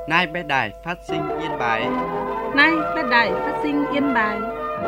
Nay bé đài phát sinh Yên Bái. Nay bé đài phát sinh Yên Bái.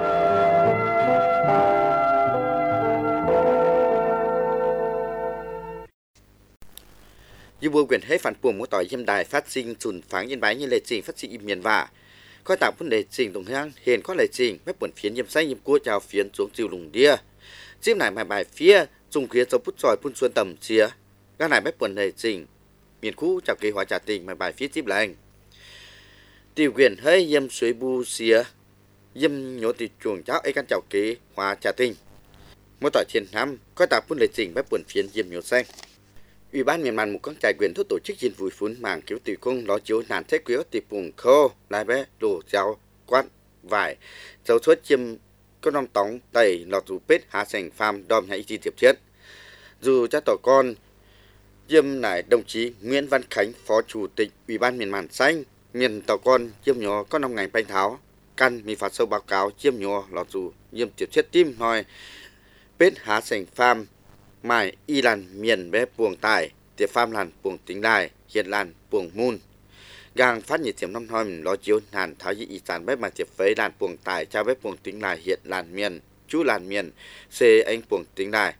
Như buông quyền hết phản buồn mỗi tỏi Yên Đài phát sinh sùn pháng Yên Bái như lệ trình phát sinh im miền vả. Coi tạo vấn đề trình đồng hang hiện có lệ trình mấy buồn phiến yếm xanh yếm cua chào phiến xuống chiều lùng đia. Chim này bài phía dùng khía dấu bút sỏi phun xuân tầm chia. Các này mấy buồn lệ trình miền khu chào kỳ hóa trả tình bài phía chim lành. Tiểu quyền hơi yếm suối bu xía yếm nhổ từ chuồng cháu ấy căn chào kỳ hóa trả tình. Mỗi tỏi thiên năm coi tạo vấn đề trình mấy buồn phiến yếm nhổ xanh. Ủy ban miền Nam một con trại quyền thuốc tổ chức diện vui phun màng cứu tỷ công lo chiếu nàn thế quý tỷ bùng khô lai bé đồ giáo quát vải dấu suất chiêm có năm tóng tẩy lọt dù pết hạ sành pham đom nhà y chi tiệp thiết dù cha tỏ con chiêm nải đồng chí Nguyễn Văn Khánh phó chủ tịch Ủy ban miền Nam xanh miền tỏ con chiêm nhỏ có 5 ngày bánh tháo căn mi phạt sâu báo cáo chiêm nhỏ lọt dù nhiêm tiệp thiết tim nói pết hạ sành pham mai y làn miền bé buồng tài tiệp pham làn buồng tính đài hiện làn buồng mun gang phát nhiệt tiệm năm thôi mình lo chiếu nàn tháo dị ý sản bé mà tiệp phế làn buồng tài trao bé buồng tính đài hiện làn miền chú làn miền xê anh buồng tính đài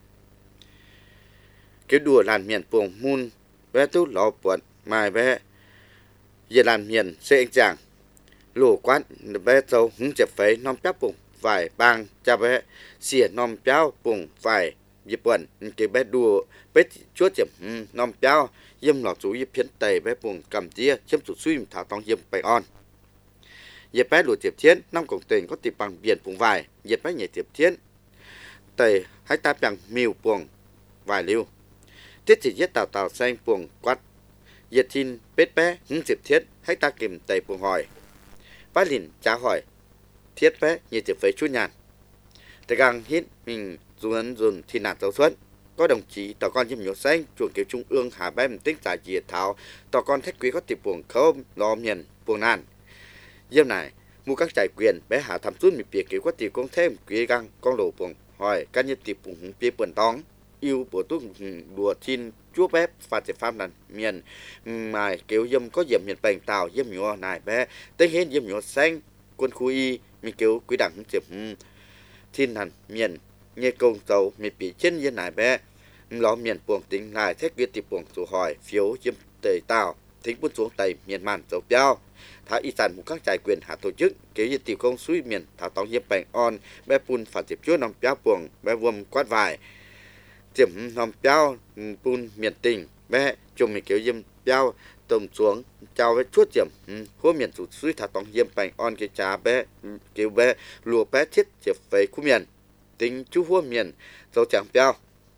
cái đùa làn miền buồng mun bé tú lò buồn mai bé hiện làn miền xê anh chàng lùa quát bé châu hứng tiệp phế non pép buồng vài bang cha bé xỉa non péo buồng vài dịp buồn cái bé đùa bé chúa chậm nom péo yếm lọt chú yếm phiến tây bé buồn cầm tia chiếm chủ suy thảo tòng yếm bày on dịp bé lùa tiệp thiên năm cổng tỉnh có tiệp bằng biển buồng vải dịp bé nhảy tiệp thiên tây hai ta bằng miêu buồng vài liu tiết chỉ giết tàu xanh buồng quát dịp thiên bết bé hứng tiệp thiên hai ta kìm tây buồng hỏi bá lìn trả hỏi thiết bé nhảy tiệp với chú nhàn tây gang hít mình dùn thì nạt giáo xuất có đồng chí tàu con diêm nhổ xanh chuồng kiểu trung ương hà bé tích giải diệt thảo tàu con thách quý có tiệp buồng khâu lo miền buồng nàn diêm này mua các trại quyền bé hà thầm suốt một việc kiểu có tiệp con thêm quý găng con lỗ buồng hỏi các nhân tiệp buồng bia buồn tóng yêu bộ tu đùa thiên chúa bé và tiệp pham làn miền mà kiểu diêm có diệm miền bành tàu diêm nhổ này bé tính hết diêm nhổ xanh quân khu y mình kiểu quý đẳng tiệp thiên hàn miền nghe công tàu mi bị trên yên này bé lo miền buồng tính lại thét quyết tiệp buồng số hỏi phiếu chiếm tề tàu thính buôn xuống tây miền màn dầu béo thả y sản một các trại quyền hạ tổ chức kế yên tiệp công suy miền thả tòng hiệp bành on bé pun phạt tiệp chúa nòng béo buồng bé vuông quát vải tiệm nòng béo pun miền tỉnh bé chung mi kéo yếm béo tôm xuống chào với chuốt tiệm hố miền sụt suy thả tòng hiệp bành on cái trà bé kéo bé lùa bé thiết tiệp về khu miền tính chú hua miền dấu chẳng béo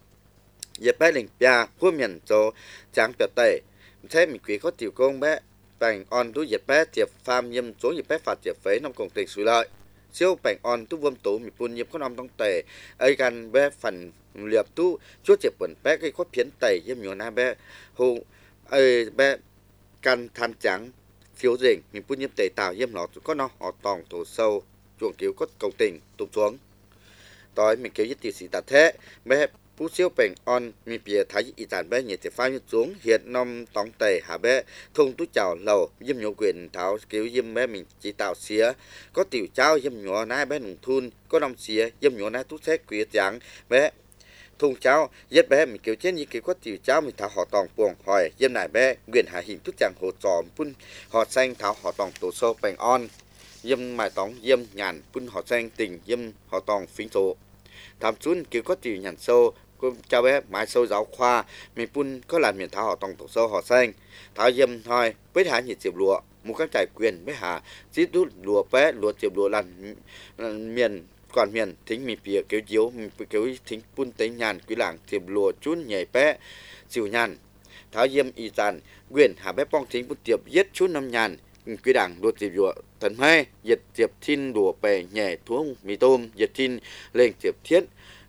dẹp bé lình bia hua miền dấu chẳng béo tẩy thế mình quý có tiểu công bé bành on tú dẹp bé tiệp pham nhâm số dẹp bé phạt tiệp phế năm công tình suy lợi siêu bành on tú vâm tú mình buôn nhâm có năm trong tẩy ấy gan bé phần liệp tú chúa tiệp quần bé cái có phiến tẩy nhâm nhiều na bé hù ấy bé căn than trắng phiếu rình mình buôn nhâm tẩy tàu nhâm nó có nó họ tòng thổ sâu chuồng cứu có công tình tụt xuống tối mình kêu nhất sĩ tạt thế bé phú siêu bền on mi bìa thái y tàn bé nhiệt thì phá nhut xuống hiện năm tòng tề hà bé thông tú chào lầu diêm nhổ quyền tháo kêu diêm bé mình chỉ tạo xía có tiểu trao diêm nhổ nai bé nùng thun có năm xía diêm nhổ nai tú xét quý trắng bé thùng cháu giết bé mình kêu trên như kêu có tiểu cháu mình tháo họ tòng buồng hỏi diêm này bé quyền hà hình tú chẳng hồ tròn phun họ xanh tháo họ tòng tổ sâu bền on diêm mài tòng diêm nhàn phun họ xanh tình diêm họ tòng phính số tham xuống kêu có tiểu nhàn sâu cho bé mái sâu giáo khoa mình phun có làm miền tháo họ tòng tổ sâu họ xanh tháo diêm thôi với hạ nhiệt diệp lụa một các trại quyền với hạ xít đút lụa bé lụa diệp lụa làn miền còn miền thính mi bìa kéo chiếu mi kéo thính phun tới nhàn quý làng diệp lụa chun nhảy bé siêu nhàn tháo diêm y tàn quyền hạ bé bong thính phun tiệp giết chun năm nhàn quý đảng đua tiệp lụa thần hai diệt tiệp thiên đùa bè nhẹ thuốc mì tôm diệt thiên lên tiệp thiết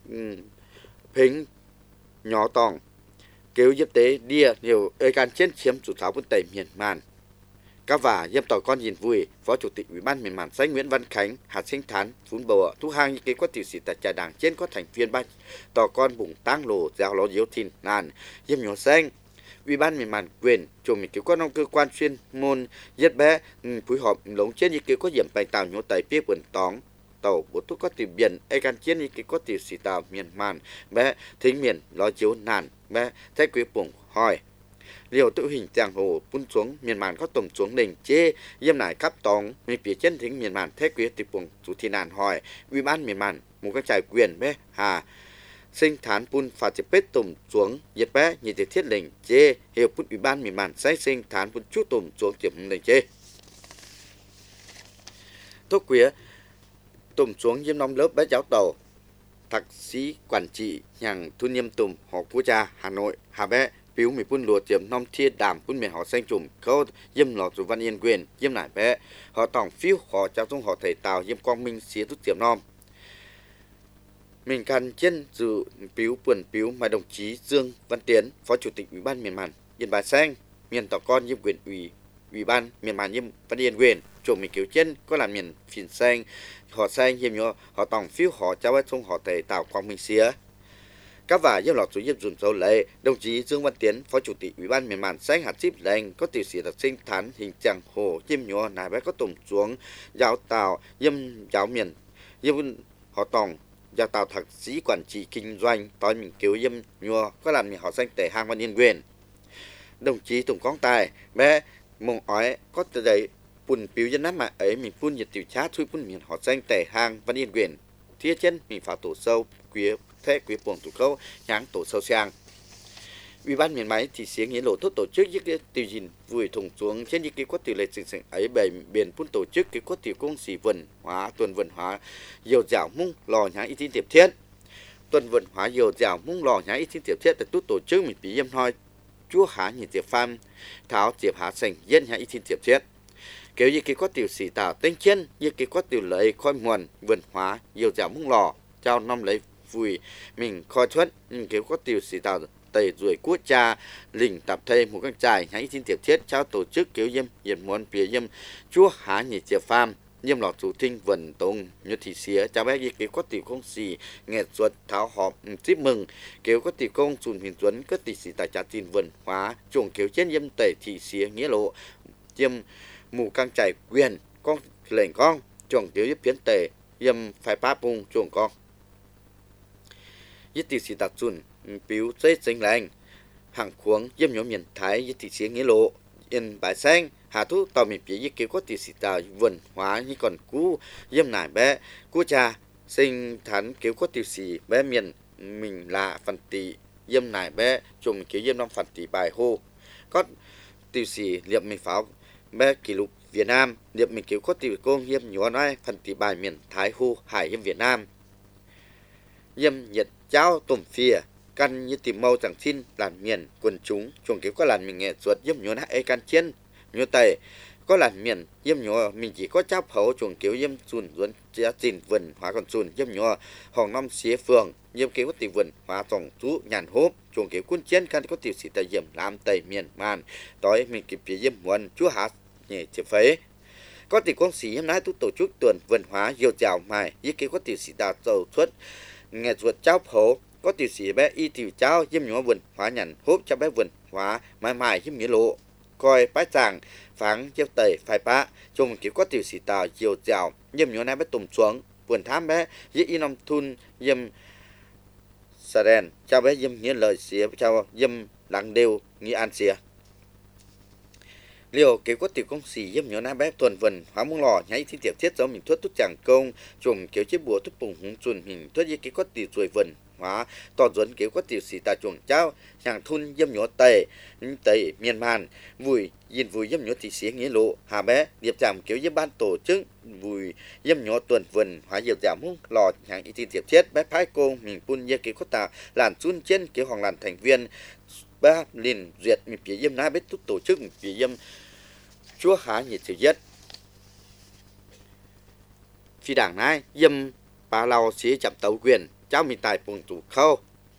phính nhỏ tòng kéo giúp tế đia nhiều ơi can chiến chiếm chủ giáo quân tây miền màn các vả dâm tỏ con nhìn vui phó chủ tịch ủy ban miền màn xanh Nguyễn Văn Khánh hạt sinh thán phun bầu thu hang những cái có tiểu sĩ tại trại đảng trên có thành viên ban tỏ con bụng tang lồ giao ló diếu thìn nàn dâm nhỏ xanh Ủy ban miền Màn quyền chủ mình cứu có nông cơ quan chuyên môn nhất bé phối hợp lống trên như cứu có điểm bài tạo nhổ tẩy phía quần tóng tàu bộ thuốc có tìm biển ai can chiến như cứu có tìm xì tàu miền Màn bé thính miền lo chiếu nàn bé thái quý bổng hỏi liều tự hình giang hồ phun xuống miền Màn có tổng xuống đỉnh chê yếm nải cắp tóng mình phía trên thính miền Màn thái quý tìm bổng chủ thi nàn hỏi Ủy ban miền Màn một cái trại quyền bé hà sinh thán pun phạt chế bết tùm xuống nhiệt bé như thế thiết lệnh chê hiệu pun Ủy ban miền Màn sai sinh thán pun chút tùm xuống tiệm lệnh chê thuốc quía tùm xuống diêm nông lớp bé giáo tàu thạc sĩ quản trị nhàng thu niêm tùm họ quốc gia Hà Nội Hà bé phiếu mì pun lùa tiệm nông thiên đàm pun miền họ xanh trùm khâu diêm lọ chủ văn yên quyền diêm nải bé họ tổng phiếu họ trao thông họ thầy tàu diêm quang minh xía thuốc tiệm nom mình can trên dự phiếu vườn phiếu mà đồng chí Dương Văn Tiến, Phó Chủ tịch Ủy ban miền Màn Yên Bái Xanh, miền tỏ con nhiệm quyền Ủy ban miền Màn nhiệm Văn Yên quyền, chủ mình kiểu trên có làm miền phiền xanh, họ xanh hiểm nhỏ, họ tổng phiếu họ trao hết thông họ thầy tạo quang minh xía. Các vả nhiệm lọt chủ nhiệm dùng dấu lệ, đồng chí Dương Văn Tiến, Phó Chủ tịch Ủy ban miền Màn Xanh hạt ship lệnh có tiểu sĩ đặc sinh thán hình chẳng hồ nhiệm nhỏ nài bé có tổng xuống giáo tàu nhiệm giáo miền nhiệm họ tổng gia tạo thạc sĩ quản trị kinh doanh tối mình cứu yếm nhua có làm nhà họ xanh tệ hàng Văn Yên quyền đồng chí Tùng Quang Tài bé mong ói có từ đấy bùn phiếu dân nát mà ấy mình phun nhiệt tiểu chát thui phun miền họ xanh tệ hàng Văn Yên quyền thiết chân mình phá tổ sâu quý thế quý buồng thủ khâu nháng tổ sâu sang Ủy ban miền máy thì xía nghĩa lộ thốt tổ chức những cái tiêu gìn vùi thùng xuống trên những cái quất tiêu lệ sinh sinh ấy bề biển phun tổ chức cái quất tiêu công sĩ vườn hóa tuần vườn hóa dầu dạo mung lò nhá ít tin tiệp thiết tuần vườn hóa dầu dạo mung lò nhá ít tin tiệp thiết để tút tổ chức mình bị yếm thôi chúa há nhìn tiệp pham tháo tiệp há sành dân nhá ít tin tiệp thiết kiểu như cái quất tiêu xì tảo tên chân như cái quất tiêu lấy khói nguồn vườn hóa dầu dạo mung lò trao năm lấy vùi mình khói thuất nhưng kiểu quất tiêu xì tảo tây ruồi quốc cha lình tập thêm một các trại hãy xin tiệp thiết trao tổ chức kiểu yếm hiền muốn phía yếm chúa há nhị tiệp pham yếm lọt chủ thinh vần tông như thị xía cháu bé kiểu có tiểu công xì nghệ thuật tháo họp tiếp mừng kiểu có tiểu công sùn hiền tuấn có tỷ sĩ tài trả tin vần hóa chuồng kiểu trên yếm tẩy thị xía nghĩa lộ yếm mù căng trải quyền con lệnh con chuồng kiểu yếm phiến tề yếm phải pa bung chuồng con yết tỷ sĩ tạc sùn phiếu giấy danh lành hàng khuống yếm nhóm miền Thái yết thị xía nghĩa lộ Yên Bái Xanh hà thu tàu miền phía yết kiểu có tỷ sĩ tàu vườn hóa như còn cú yếm nải bé cú cha sinh thán kiểu có tỷ sĩ bé miền mình là phần tỷ yếm nải bé trùng kiểu yếm năm phần tỷ bài hô có tỷ sĩ liệp mình pháo bé kỷ lục Việt Nam liệp mình kiểu có tỷ công yếm nhỏ nói phần tỷ bài miền Thái hô hải yếm Việt Nam yếm nhiệt cháo tôm phìa căn như tìm mâu chẳng xin làn miền quần chúng chuồng kiểu có làn mình nghệ thuật yếm nhớ nát ấy can chiến nhớ tây có làn miền yếm nhớ mình chỉ có chắp hậu chuồng kiểu yếm sùn duẩn giá trình vườn hóa còn sùn yếm nhớ hòn năm xía phường yếm kiểu có tỷ vườn hóa tổng chú nhàn hốp chuồng kiểu quân chiến căn có tỷ sĩ tây yếm làm tây miền màn tối mình kịp phía yếm muôn chúa hạt nhẹ chếp phế có tỷ công sĩ yếm nát tu tổ chức tuần vườn hóa nhiều chào mài yếm kiểu có tỷ sĩ đạt dầu xuất nghệ thuật chắp hậu có tiểu sĩ bé y tiểu cháu yếm nhỏ vườn hóa nhàn hốp cho bé vườn hóa mãi mãi yếm nghĩa lộ coi bái chàng pháng chiêu tẩy phải bá chung kiểu có tiểu sĩ tàu chiều chào yếm nhỏ này bé tùng xuống vườn thám bé yếm y năm thun yếm sa đen cho bé yếm nghĩa lời xía cho yếm lắng đều nghĩa an xía liều kiểu có tiểu công sĩ yếm nhỏ này bé tuần vườn hóa mông lò nháy thi tiệp thiết giống mình thuốc chẳng công chung kiểu chiếc bùa thuốc bùng hùng chuồn mình thuốc như kiểu có tiểu ruồi vườn hóa tỏ dẫn kiểu có tiểu sĩ ta chuồng cháu hàng thun yếm nhỏ tây miền Màn vùi nhìn vùi yếm nhỏ thị xía nghĩa lộ hà bé điệp chạm kiểu yếm ban tổ chức vùi yếm nhỏ tuần vườn hóa diệp giảm hung lò hàng y tin tiệp thiết bé phái cô mình pun như kiểu có ta làn chun trên kiểu hoàng làn thành viên ba liền duyệt mình phía yếm ná biết tổ chức mình phía yếm chúa há nhiệt sự nhất phi đảng này yếm ba lao xía chậm tấu quyền cháu mình tài bùng tủ khâu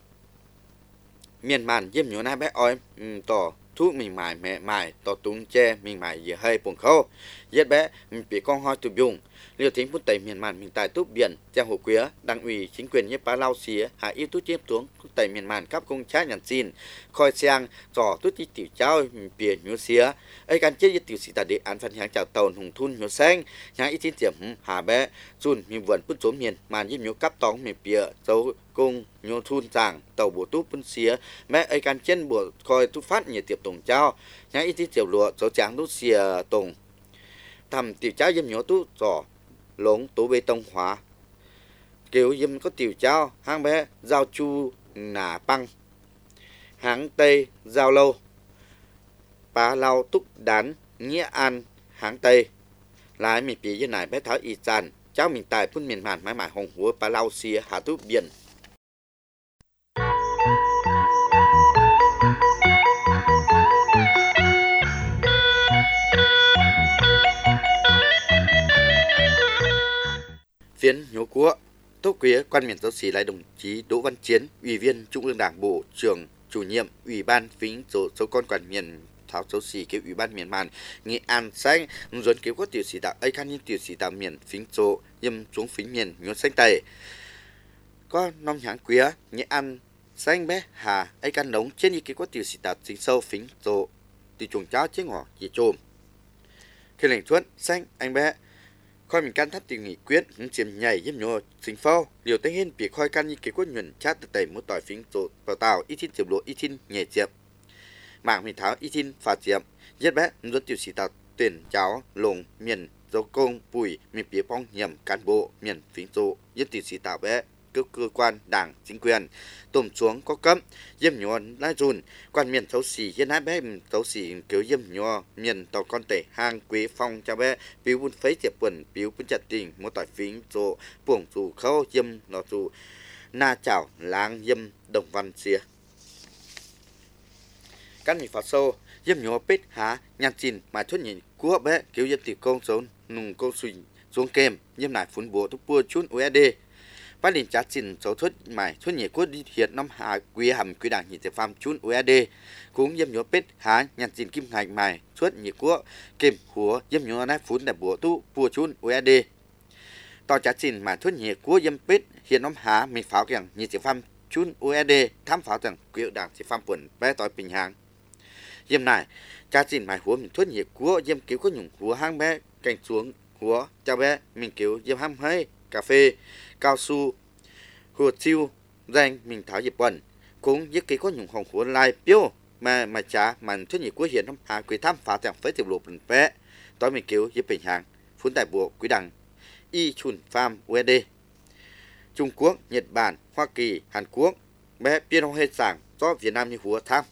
miền Màn yếm nhỏ na bé oi tỏ thu mình mải mẹ mải tỏ tung che mình mải giờ hơi bùng khâu yết bé mình bị con hoi tụi dùng liều thính phút tây miền màn mình tại túp biển giang hồ quía đảng ủy chính quyền như Pá Lao xía hạ yêu tút chiếm xuống tây miền màn cấp công trái nhàn xin khoi sang trò tút chi tiểu trao biển nhúa xía ấy can chết tiểu sĩ tại địa án phần hàng chào tàu hùng thun nhúa xanh nhà ít tin tiệm hà bé chun mình vẫn phút số miền màn như nhúa cấp tóng miền bìa dấu công nhúa thun giảng tàu bộ tút phun xía mẹ ấy can chân bộ khoi tút phát nhiệt tiệp tổng trao nhà ít tin tiệm lụa dấu trắng tút xìa tổng thầm tiểu trao dâm nhúa tút trò lống tố bê tông hóa kiểu dâm có tiểu trao hang bé giao chu nả băng háng tây giao lâu Pá Lao túc đán nghĩa an háng tây lái mình bị như này bé tháo y tràn cháu mình tại phun miền màn mãi mãi hồng húa Pá Lao xía hạ tú biển phiến nhố cúa tốt quý quan miền giáo sĩ lại đồng chí Đỗ Văn Chiến, Ủy viên Trung ương Đảng, Bộ trưởng, Chủ nhiệm Ủy ban phính số con quản miền tháo giáo sĩ cái Ủy ban miền màn Nghệ An xanh dẫn kéo có tiểu sĩ tạo ấy khăn tiểu sĩ tạo miền phính số yêm xuống phính miền nhố xanh tây có năm tháng quý Nghệ An xanh bé hà ấy căn đống trên như cái có tiểu sĩ tạo chính sâu phính số từ chuồng cháo chế ngỏ chỉ trộm khi lệnh thuận xanh anh bé khoi mình can thắt tình nghị quyết những chiếm nhảy giúp nhô sinh phao điều tên hiên bị khoi can như kế quất nhuận chát từ tẩy một tỏi phím tổ vào tàu ít thiên tiệp lộ ít thiên nhảy diệp mạng mình tháo ít thiên phạt diệp giết bé dẫn tiểu sĩ tàu tuyển cháo lồng miền dấu công bùi miền phía phong nhầm cán bộ miền phím tổ giết tiểu sĩ tàu bé cơ quan đảng chính quyền tôm xuống có cấm diêm nhô lai dùn quan miền thấu xỉ hiện hai bé thấu xỉ cứu diêm nhô miền tàu con tể hang quế phong cho bé biếu buôn phấy tiệp quần biếu buôn chặt tình một tỏi phím tổ buồng dù khâu diêm nó dù na chảo láng diêm đồng văn xìa căn bị phạt sâu diêm nhô pít há nhàn chín mà thốt nhìn cua bé cứu diêm tiểu công xuống nùng câu suy xuống kem diêm nải phun bùa thúc bua chút USD phát điện trả trình số thuốc mài thuốc nhẹ quốc đi hiện năm hạ quý hầm quý đảng hiện thực phạm chun USD cũng dâm nhớ pết há nhàn trình kim ngạch mài thuốc nhẹ quốc kìm húa dâm nhớ nát phun đẹp bùa tu bùa chun USD tàu trả trình mài thuốc nhẹ quốc dâm pết hiện năm hạ mình pháo kèng hiện thực phạm chun USD tham pháo rằng quý đảng thực phạm quần bé tỏi bình hàng dâm này trả trình mài húa mình thuốc nhẹ quốc dâm cứu có nhung húa hang bé cành xuống húa cho bé mình cứu dâm ham hay cà phê cao su hồ chiêu danh mình tháo dịp quần cũng nhất cái có nhung hồng của lai piêu mà trả màn thuyết nhị của hiện năm hà quý tham phá tàng phế tiểu lộ bình vé tối mình cứu dịp bình hàng phun tại bộ quý đằng y chun farm USD Trung Quốc Nhật Bản Hoa Kỳ Hàn Quốc bé biên hông hết sảng do Việt Nam như húa tham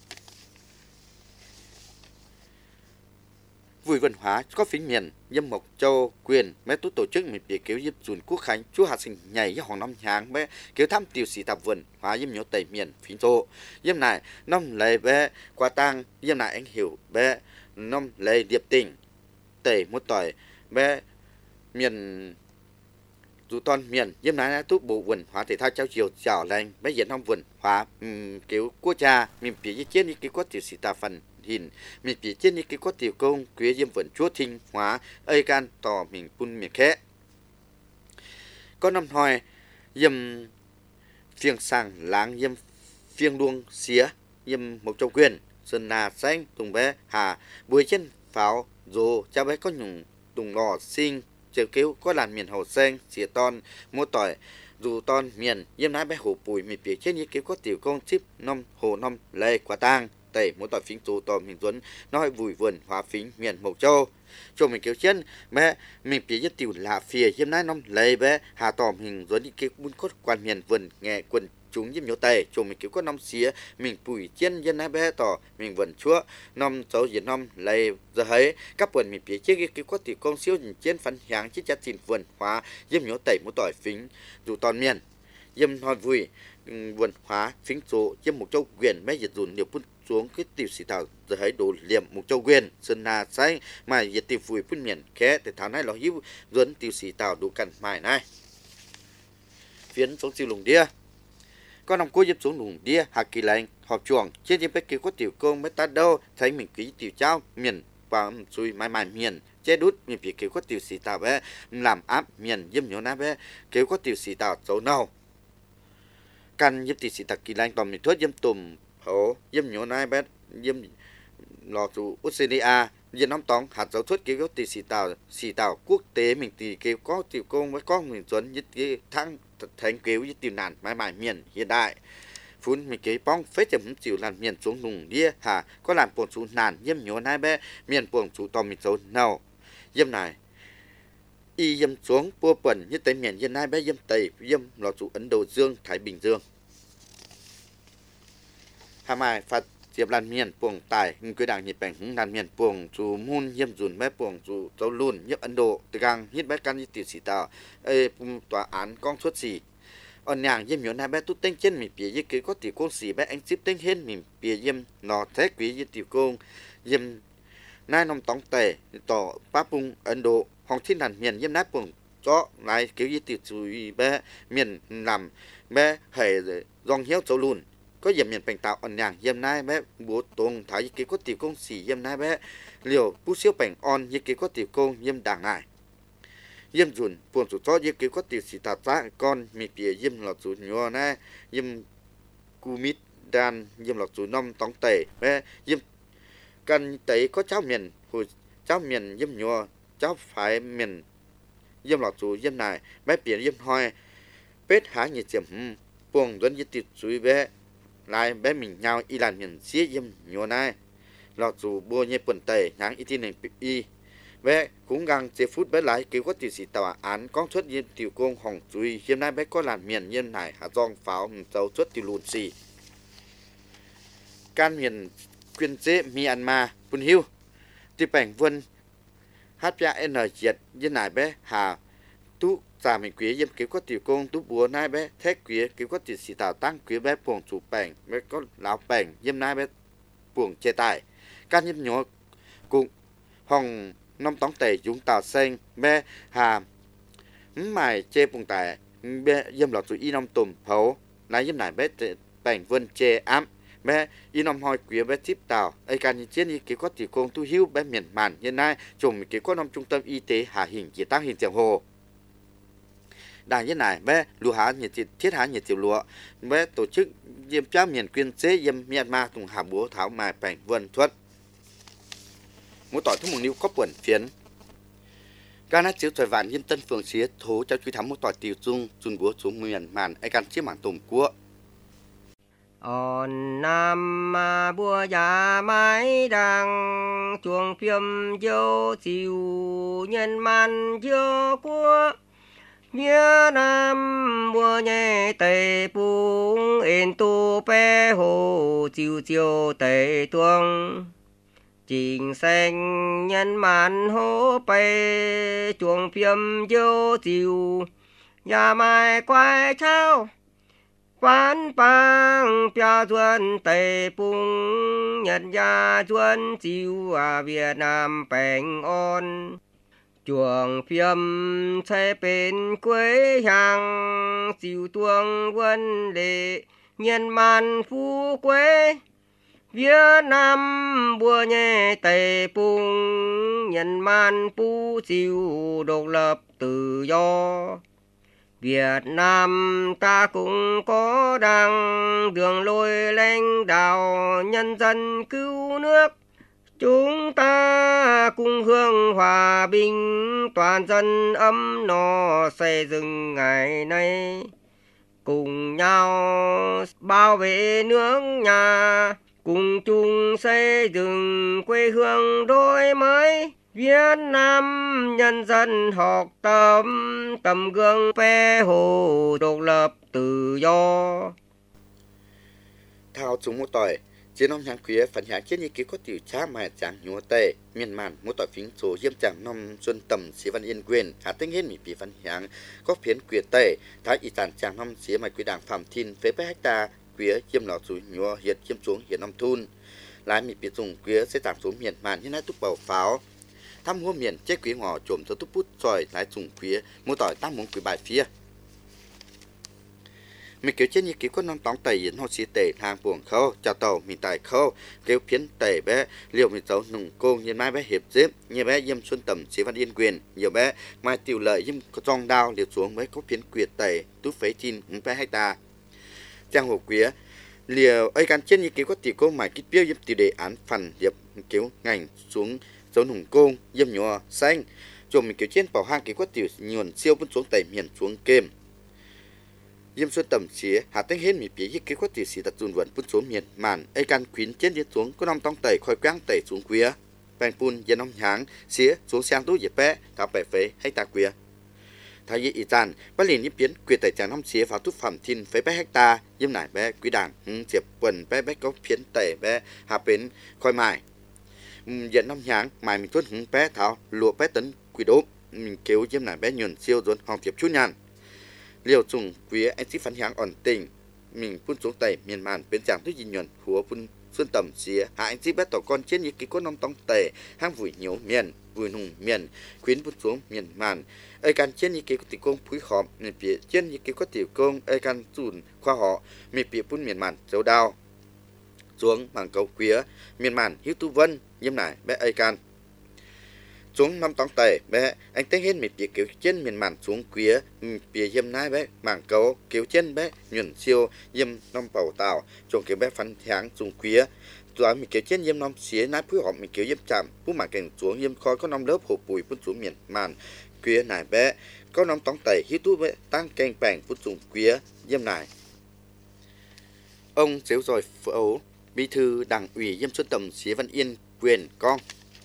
vui văn hóa có phím miền Dâm Mộc Châu quyền mấy tú tổ chức mình bị kéo giúp dùn quốc khánh chúa hạt sinh nhảy với hoàng năm hàng bé kéo thăm tiểu sĩ tạp vườn hóa dâm nhớ tây miền phím tô dâm này năm lấy bé qua tang dâm này anh hiểu bé năm lấy điệp tình tây một tỏi bé miền dù toàn miền dâm này đã túc bộ vườn hóa thể thao trao chiều chào lành bé diễn năm vườn hóa kéo quốc cha mình bị chết như cái quát tiểu sĩ tạp phần hình mình bị trên những cái có tiểu công quý diêm vận chúa thinh hóa ây can tỏ mình phun miền khẽ có năm hoài diêm phiêng sang láng diêm phiêng đuông xía diêm một châu quyền sơn nà xanh tùng bé hà bùi chân pháo rồ cha bé có nhung tùng lò sinh chiều kêu có làn miền hậu xanh xía ton mua tỏi dù ton miền diêm nái bé hồ bùi mình bị trên những cái có tiểu công chip năm hồ năm lê quả tang tây mỗi tỏi phím tù tò mình tuấn nói vùi vườn hóa phím miền Mộc Châu cho mình kéo chân mẹ mình bị nhất tiểu là phía hiếm nái năm lấy bé hà tòm hình tuấn đi cái buôn cốt quan miền vườn nghe quần chúng giúp nhớ tây cho mình kéo có năm xía mình bùi chân dân nái bé tỏ mình vườn chúa năm cháu diễn năm lấy giờ ấy các vườn mình bị chết cái có tiểu công siêu nhìn trên phần hàng chiếc chặt chỉnh vườn hóa giúp nhớ tây mỗi tỏi phím dù toàn miền dâm nói vui vườn hóa phím số dâm Mộc Châu quyền bé dịch dùn điều phun xuống cái tiểu sĩ tàu giờ hãy đổ liềm Mộc Châu quyền sơn na say mà dịch tiểu phùi phun miền khé để tháo này lo hiu dẫn tiểu sĩ tàu đủ cằn mài này phiến xuống siêu lùng đĩa có nằm cô dip xuống lùng đĩa hạ kỳ lạnh họp chuồng trên những cái kia có tiểu công mới ta đâu thấy mình ký tiểu trao miền ความซุยไม้เมียนเจดุดมีปีเกี่ยวก็ติวสีตาแวลำอัพเมียนเยี่ยมอยู่นะแวเกี่ยวก็ติวสีตาโจเนากันยิบติสีตากีแรงต่อมีทวดเยี่ยมตุ่มเผาเยี่ยมอยู่นะแวเยี่ยมหล่อสู่อุซเนียยินน้ำตองหัดเจ้าทวดเกี่ยวก็ติสีตาquốc tế mìnhตีเกี่ยวก็ติวโกงไว้ก็เหมือนจนยึดทั้งแทงเกี่ยวยึดติวนานไม้เมียนเฮียได้phun mình kế bong phết chấm chịu làm miền xuống nùng đĩa hà có làm buồn chú nàn yếm nhớ nai bé miền buồn chú to mình dấu nào yếm này y yếm xuống bua bẩn như tới miền yếm nai bé yếm tây yếm là chú Ấn Độ Dương Thái Bình Dương hà mai phạt diệp làm miền buồn tài người đảng nhật bản hứng làm miền buồn chú mun yếm dùn bé buồn chú dấu luôn yếm Ấn Độ từ gang hít bé can như tiểu sĩ tàu tòa án con xuất xì anh nàng yếm nhớ nai bé tút tên trên mình bìa như cứ có tiểu công xì bé anh ship tên hết mình bìa yếm nọ thế quý như tiểu công yếm nai nông tống tề tỏ pháp bung Ấn Độ hòng thiên đàn miền yếm nai buồn cho lại kiểu như tiểu chú bé miền làm bé hệ dòng hiếu châu lùn có yếm miền bành tạo anh nàng yếm nai bé bố tông thái như cứ có tiểu công xì yếm nai bé liều bút siêu bành on như cứ có tiểu công yếm đảng ngài yếm dùn buồn chủ cho yếm cứ có tiểu sĩ tạt ra con mi bìa yếm lọt chủ nhua nè yếm cu mít đan yếm lọt chủ nông tống tẩy bé yếm cần tẩy có cháu miền hồi cháu miền yếm nhua cháu phải miền yếm lọt chủ yếm này bé bìa yếm hoi bết há nhiệt chiếm buồn dẫn yếm tiệt chuối bé lại bé mình nhau y làm miền xía yếm nhua này lọt chủ bua nhẹ buồn tẩy nháng y tin này y bé cũng gần chế phút bé lại cứu có tiểu sĩ tòa án con xuất yếm tiểu công hồng chui hiện nay bé có làm miền yếm này hạ dòng pháo dấu xuất tiểu lùn xì can miền quyên chế Myanmar bùn hiu tiểu bảnh vân HPN diệt yếm này bé hà tú giả mình quý yếm cứu có tiểu công tú búa nay bé thét quý cứu có tiểu sĩ tòa tăng quý bé buồng chủ bảnh bé có lão bảnh yếm nay bé buồng chế tài can yếm nhỏ cùng hồng nông tống tề chúng tàu xanh bé hà mài chê bùng tải bé yếm lọt chủ y nông tùm phấu lại yếm này bé bảnh vân chê ám bé y nông hoi quý bé tiếp tàu ai can như chiến y kế có tiểu công tu hiu bé miền màn hiện nay chồng kế có nông trung tâm y tế hà hình chỉ tăng hình tiểu hồ đài như này bé lúa há nhiệt thiết há nhiệt tiểu lúa bé tổ chức yếm cha miền quyên chế yếm Myanmar cùng hà búa thảo mài bảnh vân thuật mỗi tỏi thông mùng niu có buồn phiến các nát chiếu trời vạn yên tân phường xía thố cho truy thắm mỗi tỏi tiều dung chun búa xuống miền màn ai can chiếc mảng tùng cua on nam ma bua già mái đang chuồng phiêm dâu chiều nhân man dâu cua phía nam bua nhẹ tây buông in tu pe hồ chiều chiều tây tuông trình xanh nhân màn hố bay chuồng phiêm dâu chiều nhà mai quay trao quán bang pia duân tây bung nhật gia duân chiều Việt Nam bình an chuồng phiêm xây bên quê hàng chiều tuông vân lệ nhân man phú quê Việt Nam bùa nhẹ tây bung nhân man phú chiều độc lập tự do Việt Nam ta cũng có đảng đường lối lãnh đạo nhân dân cứu nước chúng ta cùng hướng hòa bình toàn dân ấm no xây dựng ngày nay cùng nhau bảo vệ nước nhà cùng chung xây dựng quê hương đổi mới Việt Nam nhân dân học tập tấm gương pe hồ độc lập tự do thao chúng một tỏi chiến ông nhang quý phản hạng trên như ký có tiểu cha mà chẳng nhúa tệ miền màn một tỏi phím số diêm chẳng năm xuân tầm sĩ văn yên quyền hạ tinh hết mỹ bị phản hạng có phiến quyền tệ thái y tàn chẳng năm sĩ mày quý đảng phạm thiên phế bách hecta quý diêm lọ suối nhúa hiện diêm xuống hiện năm thun lái mỹ bị dùng quý sẽ giảm xuống miền màn như nãy túc bầu pháo thăm hô miền chế quý ngõ trộm cho túc bút sỏi lái dùng quý một tỏi tam muốn quý bài phía mình kiểu trên như kiểu có năm tóng tẩy yến họ xí tẩy hàng buồng khâu chào tàu mình tài khâu kêu phiến tẩy bé liệu mình giấu nùng côn như mai bé hiệp giếp như bé Diêm Xuân Tầm Sĩ Văn Yên Quyền nhiều bé mai tiểu lợi Diêm trong đao liệt xuống mới có phiến quyệt tẩy tút phế chín bé hecta trang hồ quía liều ấy can trên như kiểu có tiểu cô mài kích tiêu Diêm tiểu đề án phần hiệp kiểu ngành xuống dấu nùng côn Diêm nhỏ xanh chùm mình kiểu trên bảo hang kiểu có tiểu nhuần siêu vẫn xuống tẩy miền xuống kềm Diêm Xuân Tầm xía hạ tiếng hết mì phía như kế quát tiểu sĩ đặt dùn vận phút số miền màn ai can khuyến trên đi xuống có năm tông tẩy khói quang tẩy xuống quía bèn phun dân ông háng xía xuống sang túi dẹp bé tháo bẻ phế hay ta quía thái y y tàn bắt liền nhíp biến quyệt tẩy tràn năm xía vào tút phẩm thiên phế bé hecta diêm nải bé quý đảng diệp quần bé bé có phiến tẩy bé hạ bến khói mài dân ông háng mài mình tuốt bé tháo lụa bé tấn quỷ đốp mình kéo diêm nải bé nhuần siêu dồn hòng tiệp chút nhàn liều trùng quý anh sĩ phán háng ổn tình mình phun xuống tẩy miền màn bên giảng thuyết dinh nhuận hùa phun xuân tầm xía hạ anh sĩ bé tỏ con trên những cái cốt nông tông tẩy hang vùi nhiều miền vùi nùng miền khuyến phun xuống miền màn ai can trên những cái tiểu công phúi khóm miền phía trên những cái có tiểu công ai can dùn khoa họ miền phía phun miền màn dấu đao xuống bằng cầu quý miền màn hiếu tu vân nhiêm nải bé ai can xuống năm tông tẩy bé anh thấy hết mình bị kiểu trên miền màn xuống quía bị diêm nái bé mảng cấu kiểu trên bé nhuận siêu diêm năm bầu tàu trồng kiểu bé phấn tháng xuống quía rồi mình kiểu trên diêm năm xía nái phối hợp mình kiểu diêm chạm phú mảng cảnh xuống diêm khói có năm lớp hộp bụi phun xuống miền màn quía nải bé có năm tông tẩy hít tu bé tăng canh bảng phun xuống quía diêm nải ông xéo rồi phẫu bí thư đảng ủy Diêm Xuân Tầm Xía Văn Yên Quyền con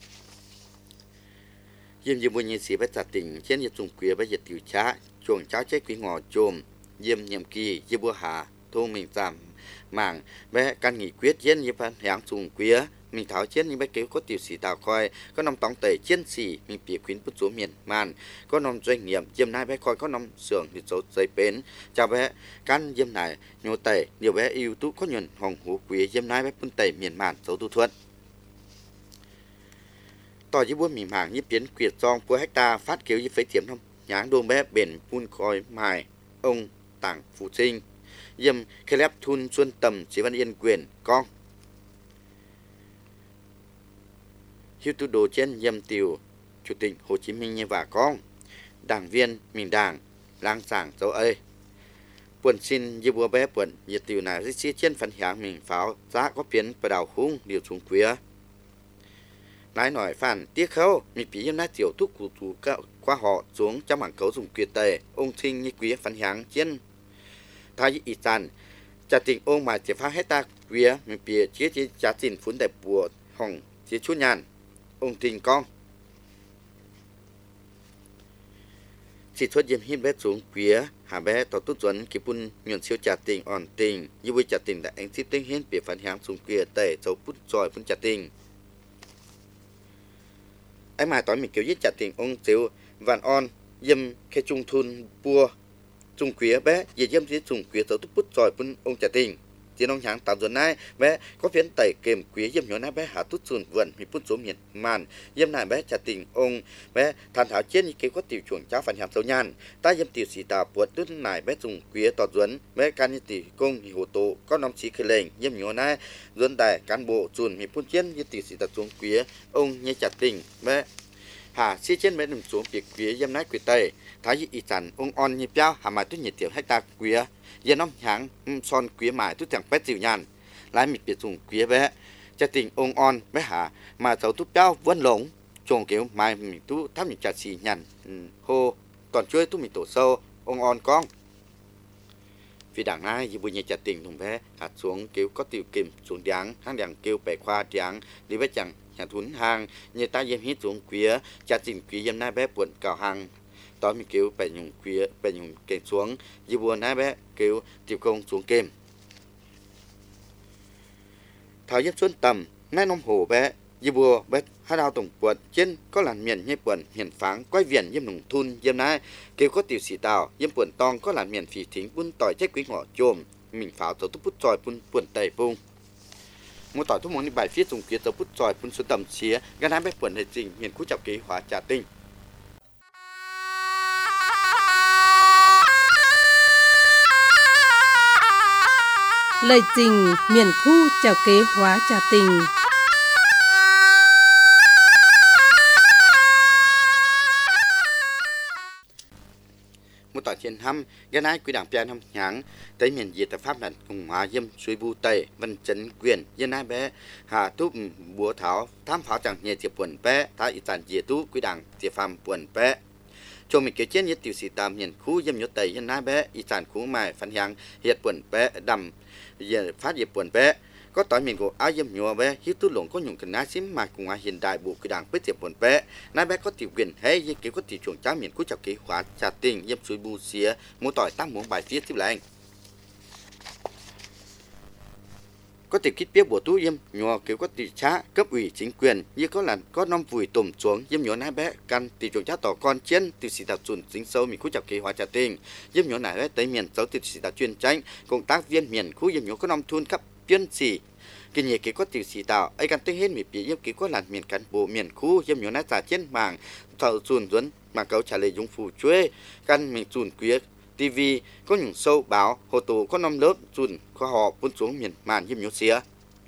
Diêm Diêm Buôn Nhiên Sĩ Bách Giả Tỉnh trên nhiệt dùng quía với nhiệt tiểu trá chuồng cháu chết quý ngò trồm Diêm nhiệm kỳ Diêm Bua Hà thu mình giảm mảng bé căn nghị quyết trên như văn hạng dùng quía mình tháo trên những bé kéo có tiểu sĩ tàu coi có nằm tóng tẩy chiến sĩ mình bị khuyến bút số miền màn có nằm doanh nghiệp Diêm nai bé coi có nằm xưởng thì số giấy bến chào bé căn Diêm này nhô tẩy nhiều bé yêu tú có nhuận hồng hú quía Diêm nai bé bún tẩy miền màn số tu thuận tỏi với búa mì mảng như biến quyệt giong của hecta phát kéo như phế tiềm không nháng đôn bé bền phun khói mài ông tảng phụ sinh Diêm khai lép thun Xuân Tầm Sĩ Văn Yên Quyền con hiếu tu đồ trên Diêm Tiều Chủ tịch Hồ Chí Minh và con đảng viên mình đảng lang sảng dấu ơi quần xin như búa bé quần nhiệt tiều này rất xí trên phần hạng mình pháo giá có biến và đào hung điều xuống quía nói nói phản tiếc khâu mình bị nát tiểu thuốc cụ thủ qua họ xuống trong bảng cấu dùng quyệt tề ông sinh như quý phản háng trên thái y tàn trả tình ông mà chỉ phá hết ta quý mình bị chế trả tình phun đẹp bùa hỏng chế chút nhàn ông tình con chỉ thoát diêm hiên bé xuống quý hà bé tỏ tốt dẫn kịp bún nhuận siêu trả tình ổn tình như với trả tình đã anh xích tinh hiên bị phản háng xuống quyệt tề dấu bút giỏi phun trả tình ấy mà tối mình kiểu giết chặt tiền ông xíu vạn on Diêm khai trung thun bua trung quía bé về Diêm giết trung quía tàu tút bút rồi phun ông trả tiền tiền ông hạng tạo rồi nay bé có phiến tẩy kềm quía Diêm nhỏ nay bé hạ tút sườn vườn mình phun số miền màn Diêm này bé trả tiền ông bé than thảo trên như kế có tiểu chuồng cháu phản hàm sâu nhan ta Diêm tiểu sĩ tà buộc đứt này bé dùng quía tọt duẩn bé can như tiểu công thì hồ tổ có năm chí khơi lệnh Diêm nhỏ nay duẩn đại cán bộ chuồn mình phun trên như tiểu sĩ tà xuống quía ông như trả tiền bé hà xí trên bé nằm xuống việc quía Diêm nái quỳ tây thái y sản ông on như béo hà mài tuyết nhiệt tiểu hecta quía Diêm năm háng son quía mài tuyết chẳng bé dịu nhàn lái mịt biệt dùng quía bé cha tình ông on bé hà mà tàu tuyết béo vân lủng trồng kiểu mài mình tú tháp mình chặt xì nhàn hô còn chơi tú mình tổ sâu ông on con vì đảng này như bùi nhà chặt tình thùng bé hạt xuống kiểu có tiểu kìm xuống đắng hang đằng kêu bẻ khoa đắng đi bé chẳng nhà thún hàng như ta Diêm hít xuống quía chặt tình quía Diêm nai bé buồn cào hàng tối mình kêu bẻ nhung quía bẻ nhung kềm xuống như buồn nai bé kêu tiểu công xuống kềm thảo Diêm Xuân Tầm nai nông hồ bé như bùa bé hai đào tổng quật trên có làn miền như buồn hiền pháng quay viền Diêm nùng thun Diêm nai kêu có tiểu sĩ tàu Diêm buồn tong có làn miền phì thính buôn tỏi chết quý ngõ chồm mình pháo tàu tút bút tròi buồn tẩy bung một tỏi thuốc món đi bài phía dùng kia tàu bút tròi phun Xuân Tầm xía gan hai bé buồn hệ trình miền cú chọc ký hóa trà tinh Lời trình miền khu chào kế hóa trà tình. Một tòa trên hăm, ghen ai quý đảng pian hăm nháng, tới miền Việt tại Pháp là Cộng hòa Dâm Suối Bu Tây, Văn Chấn Quyền, dân ai bé, Hà Túp Búa Tháo, tham pháo chẳng nhẹ tiệp buồn bé, thái ý tàn dìa tú quý đảng tiệp phàm buồn bé. Cho mình kế chiến nhất tiểu sĩ tam miền khu Dâm nhốt Tây dân ai bé, ý tàn khu mài phản hàng, hiệt buồn bé, đầm, phát diệp buồn bé. Có tỏi miền của áo dâm nhùa bé, hiếu tú lộn có nhung cần ná xím mà cùng hiện đại bộ quý đảng bế tiệp buồn bé. Nái bé có tiểu quyền hay như kiểu có tiểu chuồng trái miền của chào kế hóa trà tình Dâm Suối Bu xía, mỗi tỏi tăng muốn bài viết tiếp lại. Có tiểu kích biết bộ tú Dâm nhùa kiểu có tiểu trá cấp ủy chính quyền như có là có năm vùi tùm xuống Dâm nhùa nái bé căn tiểu chuồng trái tỏ con chiến tiểu sĩ tập chuẩn dính sâu miền của chào kế hóa trà tình Dâm nhùa nái bé tới miền giáo tiểu sĩ tập chuyên tránh công tác viên miền khu Dâm nhùa có năm thôn cấp chuyên sĩ cái nhiều cái có tiểu sĩ tạo ấy căn tính hết miền biển yếm cái có làn miền cán bộ miền khu yếm nhiều nát giả trên mảng thợ chuồn duấn mà cấu trả lời dùng phù chuối căn miền chuồn quý tivi có những sâu báo hồ tù có năm lớp chuồn có họ vun xuống miền màn yếm nhiều xía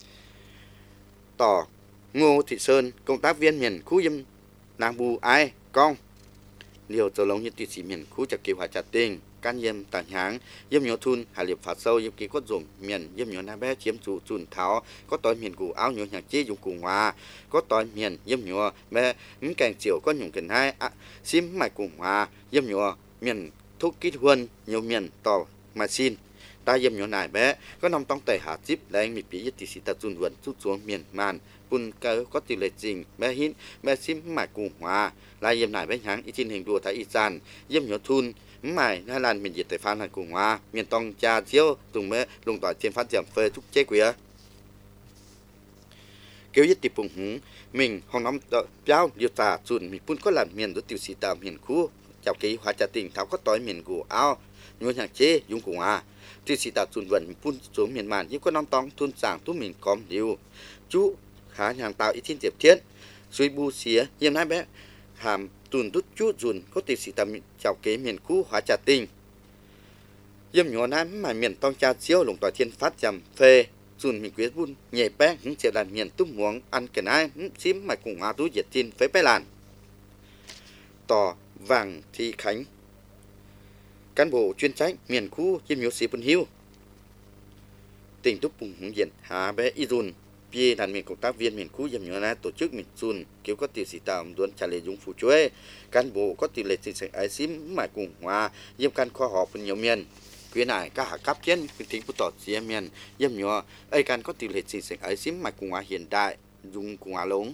tỏ Ngô Thị Sơn công tác viên miền khu yếm nàng bù ai con liều tàu lông như tiểu sĩ miền khu chặt kỳ hòa chặt tình can yếm tàn háng yếm nhiều thun hà liệp phạt sâu yếm ký có dùng miền yếm nhiều na bé chiếm chủ chuồn tháo có tỏi miền cụ áo nhiều nhạc chế dùng cùng hòa có tỏi miền yếm nhiều bé những cành chiều có nhung cần hai xím mạch cùng hòa yếm nhiều miền thuốc kít huân nhiều miền tỏ mà xin ta yếm nhiều này bé có nằm trong tay hạ chip là anh bị bị tỷ sĩ ta chuồn vườn rút xuống miền màn bùn cơ có tỷ lệ trình bé hít bé xím mạch cùng hòa là yếm này bé háng ít hình đùa thái ít sàn yếm nhiều thun mày hai lần miền Việt tại phan hàng cùng hoa miền tông cha chiếu tùng mẹ lùng tỏi trên phát giảm phơi thúc chế quỷ kiểu nhất tiệp bùng hứng mình hòng nắm giáo điều tả chuẩn mình phun có làm miền đối tiểu sĩ tàu miền khu chào ký hóa trà tình tháo có tỏi miền của áo nhồi nhạc chế dùng cùng hoa tiểu sĩ tàu chuẩn vận phun xuống miền màn như có năm tông thôn sảng tú miền com liu chú khá hàng tàu ít thiên tiệp thiết suy bu xía hiếm hai bé hàm tuần đút chút dùn có tiểu sĩ tầm chào kế miền khu hóa trà tinh yếm nhỏ nám mà miền tông cha chiếu lồng tòa thiên phát jầm phê dùn mình quyết bun nhẹ bé những chuyện đàn miền tung muống ăn cái ai xím mà cùng á tú diệt tin phế bé làn tỏ vàng thị khánh cán bộ chuyên trách miền khu yếm nhỏ sĩ bun hiu tỉnh túc bùng hướng diện hà bé y dùn vì đàn miền công tác viên miền khu yếm nhỏ na tổ chức miền dùn kiểu có tiểu sĩ tàu muốn trả lời dùng phụ chuối cán bộ có tỷ lệ sinh sản ấy xím mà cùng hòa yếm căn khoa học nhiều miền quý này các hạ cấp trên tính của tọt xía miền yếm nhỏ ấy căn có tỷ lệ sinh sản ấy xím mà cùng hòa hiện đại dùng cùng hòa lống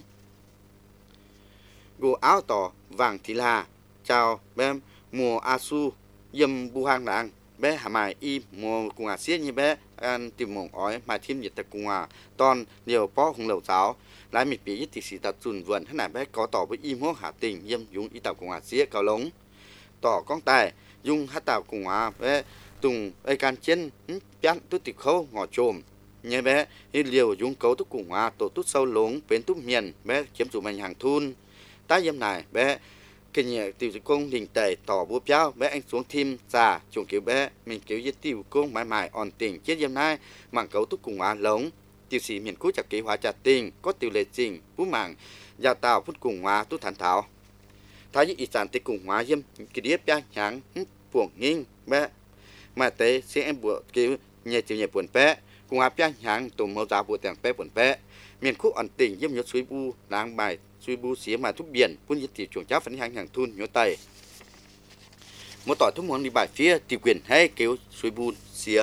gồ áo tỏ vàng thị là chào bem mùa asu yếm bu hang đàng bé hà mài y mùa cùng hòa xiết như bé ăn tìm mỏng ói mà thêm nhiệt tại cùng hòa toàn nhiều po hùng lẩu cháo lái mịt bị ít thì sĩ tập chuồn vườn hay là bé có tỏ với im hô hạ tình yếm dùng y tạo cùng hòa xiết cao lống tỏ con tài dùng hát tạo cùng hòa bé tùng ấy can trên chán tút tịch khâu ngõ trồm như bé liều dùng cấu tút cùng hòa tổ tút sâu lống bến tút miền bé kiếm chủ mạnh hàng thun tá yếm này bé cái nhẹ tiểu sĩ công đình tẩy tỏ búa piao bé anh xuống thêm già chuồng kiểu bé mình kiểu với tiểu công mãi mãi on tình chết yếm này mảng cấu tút cùng hòa lống tiểu sĩ miền cũ chặt kế hóa trà tình có tiểu lệ trình bú mảng gia tạo phút cùng hòa tút thản thảo thái ý sản tịch cùng hòa yếm cái đĩa piao nháng buồng nghinh bé mà tế sẽ em bùa kiểu nhẹ chiều nhẹ buồn bé cùng hòa piao nháng tùng màu da bùa tàng bé buồn bé miền cũ on tình yếm nhốt suối bu đáng bài suy bu xía mà thúc biển quân nhất tiểu chuồng cháo phấn hàng hàng thun nhớ tay một tỏi thúc món đi bài phía tiểu quyền hay kêu suy bu xía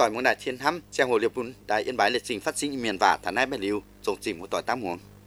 tỏi muốn đại thiên thăm, xe hồ liệp bún đại yên bái liệt sinh phát sinh miền và thản hai bè liu, trồng chỉnh một tỏi tam huống.